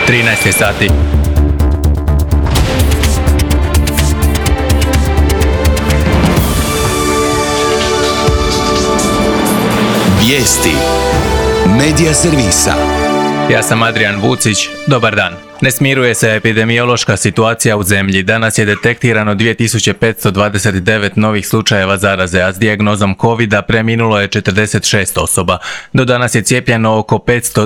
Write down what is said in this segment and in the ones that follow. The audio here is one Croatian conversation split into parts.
13 sati. Vijesti Medija servisa. Ja sam Adrian Vucić, dobar dan. Ne smiruje se epidemiološka situacija u zemlji. Danas je detektirano 2529 novih slučajeva zaraze, a s dijagnozom COVID-a preminulo je 46 osoba. Do danas je cijepljeno oko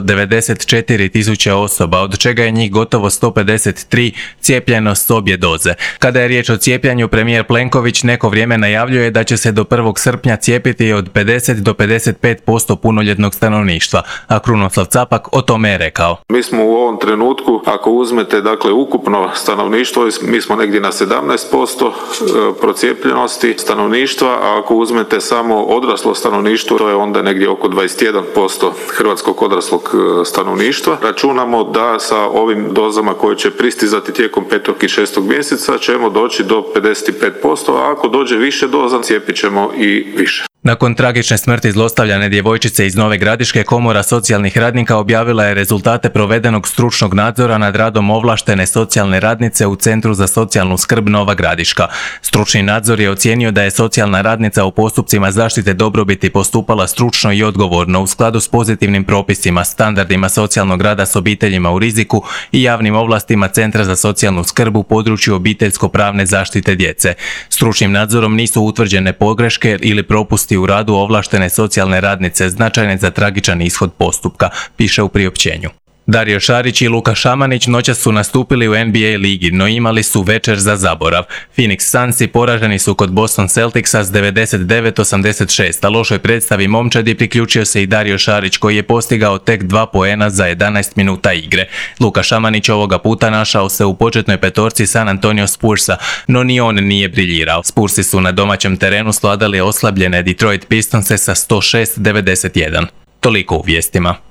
594 tisuće osoba, od čega je njih gotovo 153 cijepljeno s obje doze. Kada je riječ o cijepljanju, premijer Plenković neko vrijeme najavljuje da će se do 1. srpnja cijepiti od 50 do 55% punoljetnog stanovništva, a Krunoslav Capak o tome je rekao. Mi smo u ovom trenutku, ako uzmete dakle ukupno stanovništvo, mi smo negdje na 17% procijepljenosti stanovništva, a ako uzmete samo odraslo stanovništvo, to je onda negdje oko 21% hrvatskog odraslog stanovništva. Računamo da sa ovim dozama koje će pristizati tijekom 5. i 6. mjeseca ćemo doći do 55%, a ako dođe više doza, cijepit ćemo i više. Nakon tragične smrti zlostavljane djevojčice iz Nove Gradiške, Komora socijalnih radnika objavila je rezultate provedenog stručnog nadzora nad radom ovlaštene socijalne radnice u Centru za socijalnu skrb Nova Gradiška. Stručni nadzor je ocijenio da je socijalna radnica u postupcima zaštite dobrobiti postupala stručno i odgovorno u skladu s pozitivnim propisima, standardima socijalnog rada s obiteljima u riziku i javnim ovlastima Centra za socijalnu skrb u području obiteljsko-pravne zaštite djece. Stručnim nadzorom nisu utvrđene pogreške ili propusti u radu ovlaštene socijalne radnice značajne za tragičan ishod postupka, piše u priopćenju. Dario Šarić i Luka Šamanić noćas su nastupili u NBA ligi, no imali su večer za zaborav. Phoenix Sunsi poraženi su kod Boston Celticsa s 99-86, a lošoj predstavi momčadi priključio se i Dario Šarić koji je postigao tek 2 poena za 11 minuta igre. Luka Šamanić ovoga puta našao se u početnoj petorci San Antonio Spursa, no ni on nije briljirao. Spursi su na domaćem terenu svladali oslabljene Detroit Pistonse sa 106-91. Toliko u vijestima.